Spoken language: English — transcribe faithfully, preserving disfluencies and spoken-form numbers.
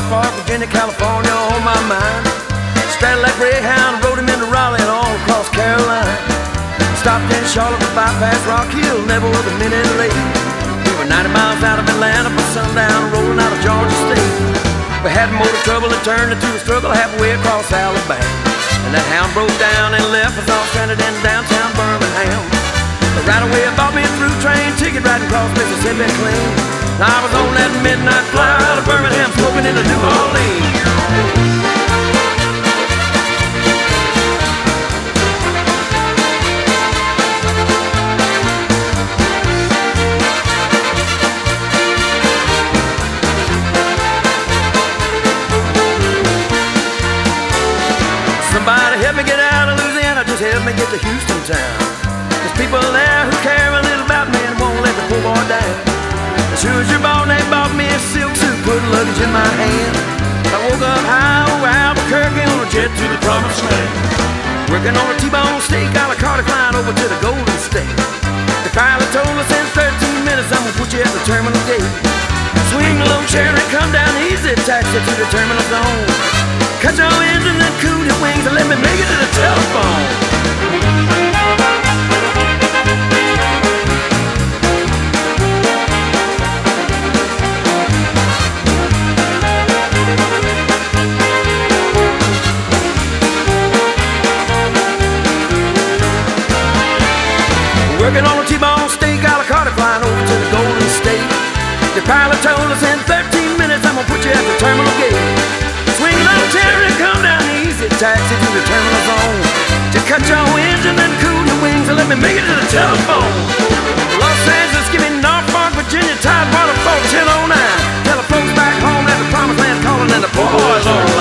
Norfolk, Virginia, California on my mind. Straddled that Greyhound, rode him into Raleigh and all across Carolina. Stopped in Charlotte to bypass Rock Hill, never was a minute late. We were ninety miles out of Atlanta by sundown, rolling out of Georgia State. We had motor trouble that turned into a struggle halfway across Alabama. And that hound broke down and left us all stranded in downtown Birmingham. But right away I bought me a through train ticket riding across Mississippi clean. Now I was on that midnight flyer out of Birmingham, smoking into New Orleans. Somebody help me get out of Louisiana, just help me get to Houston town. There's people there who care a little about me and won't let the poor boy down. As sure as you're born, they bought me a silk suit, put luggage in my hand. I woke up high over Albuquerque on a jet to the promised land. Working on a T-bone steak, a la carte flying over to the Golden State. The pilot told us in thirteen minutes I'm gonna put you at the terminal gate. Swing a low chair and come down easy, taxi to the terminal zone. Cut your engine and cool your wings and let me make it to the telephone. Working on a T-bone steak, a la carte flying over to the Golden State. The pilot told us in thirteen minutes I'm gonna put you at the terminal gate. Swing a little chair and come down easy, taxi to the terminal zone. Just cut your engine and cool your wings and let me make it to the telephone. Los Angeles, give me Norfolk, Virginia, Tidewater, four ten oh nine. Tell the folks back home that the promised land's calling and the poor boys on the line.